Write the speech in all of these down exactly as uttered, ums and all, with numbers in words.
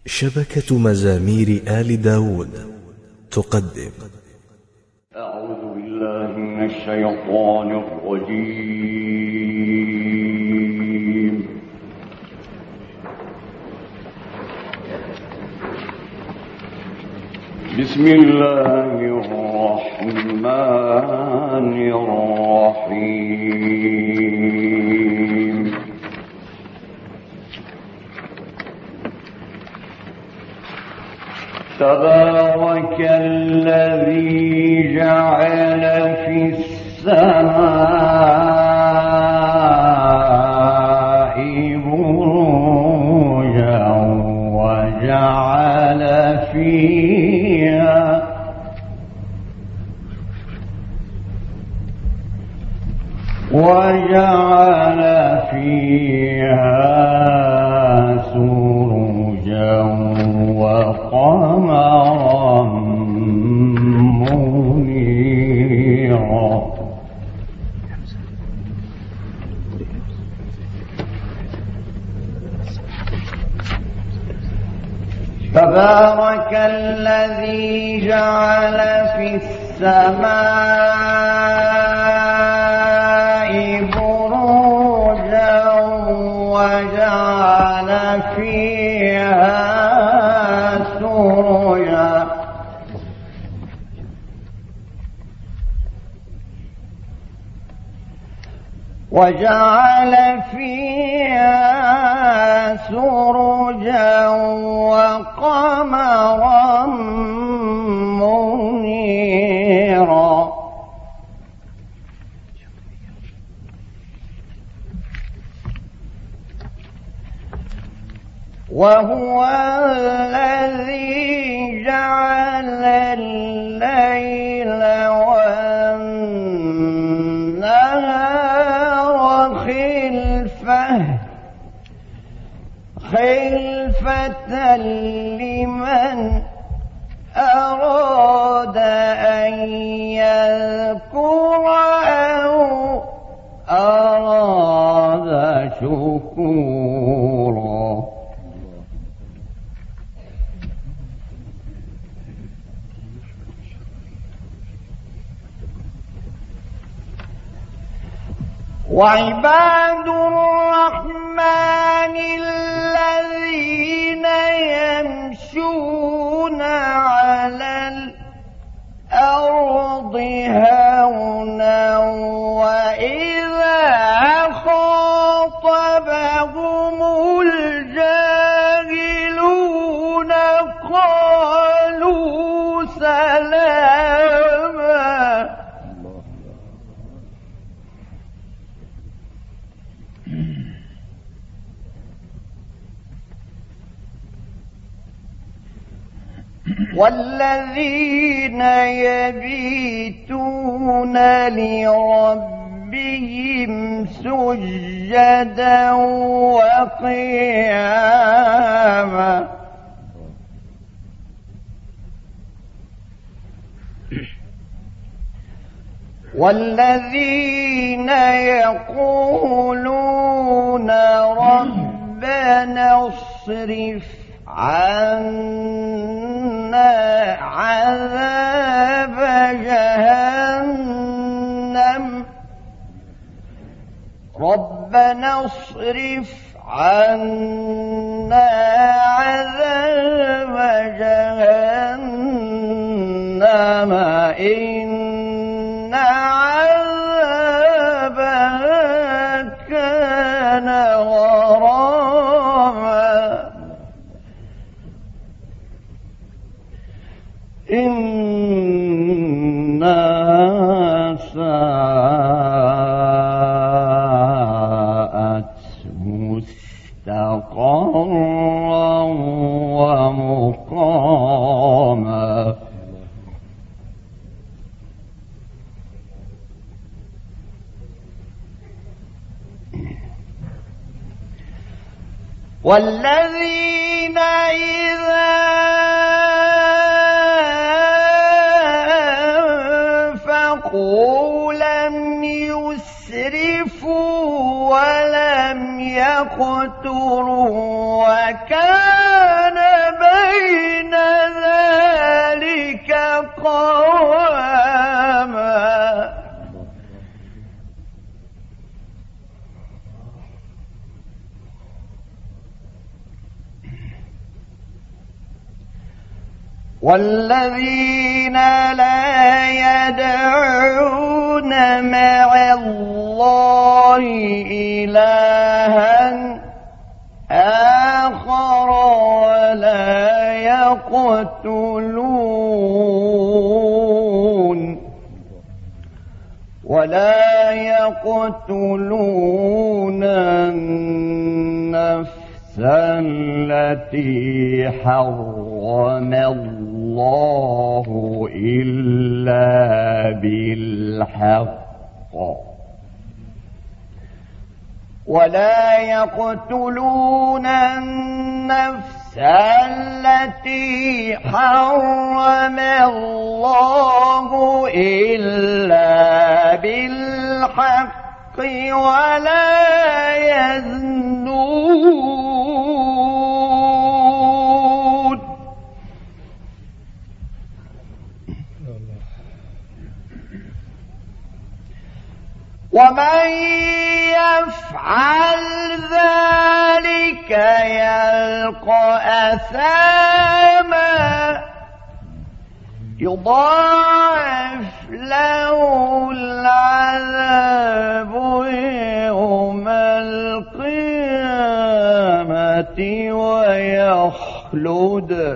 شبكة مزامير آل داود تقدم. أعوذ بالله من الشيطان الرجيم. بسم الله الرحمن الرحيم. تبارك الذي جعل في السماء بروجا وجعل فيها وجعل فيها سروجا وقمرا منيرا. تبارك الذي جعل في السماء بروجا وجعل فيها سروجا وجعل فيها سروجا وقمرا منيرا. وهو الذي جعل الليل والنهار خلفة خلفة لمن أراد أن يذكر أو أراد شكورا. وعباد الرحمن الذين يمشون على الأرض هونا وإذا خاطبهم الجاهلون قالوا سلاما. والذين يبيتون لربهم سجدا وقياما. والذين يقولون ربنا اصرف عنا عذاب جهنم ربنا اصرف عنا عذاب جهنم إن عذابها كان غراما إنها ساءت مستقرا ومقاما. والذين إذا أنفقوا لم يسرفوا ولم يقتروا وكان والذين لا يدعون مع الله إلها آخر ولا يقتلون ولا يقتلون النفس التي حرم الله إلا بالحق ولا يقتلون النفس التي حرم الله إلا بالحق ولا يزنون ومن يفعل ذلك يلقى أثاما يضاعف له العذاب يوم القيامة ويخلد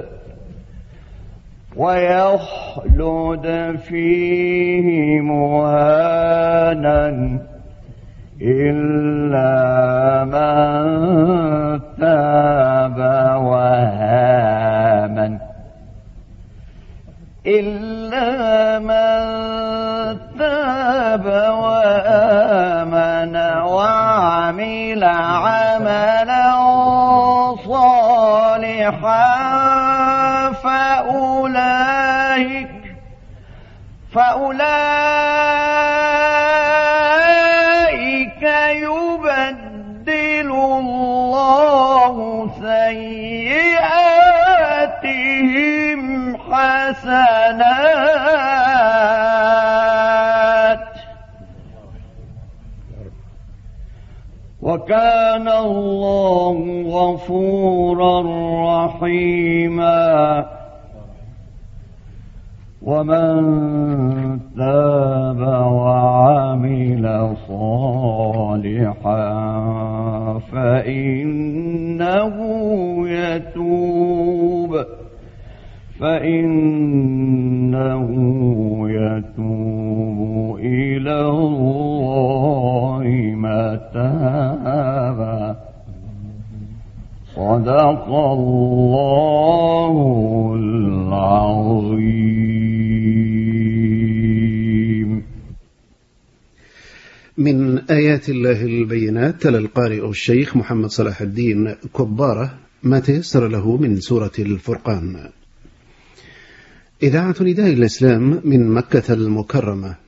ويخلد فيه مهانا إلا من تاب وآمن إلا من تاب وآمن وعمل عملا صالحا فأولئك فأولئك يبدل الله سيئاتهم حسنات وكان الله غفورا رحيما ومن تاب وعمل صالحا فإنه يتوب فإنه يتوب إلى الله متابا صدق الله العظيم. من آيات الله البينات تلا القارئ الشيخ محمد صلاح الدين كبارة ما تيسر له من سورة الفرقان. إذاعة نداء الإسلام من مكة المكرمة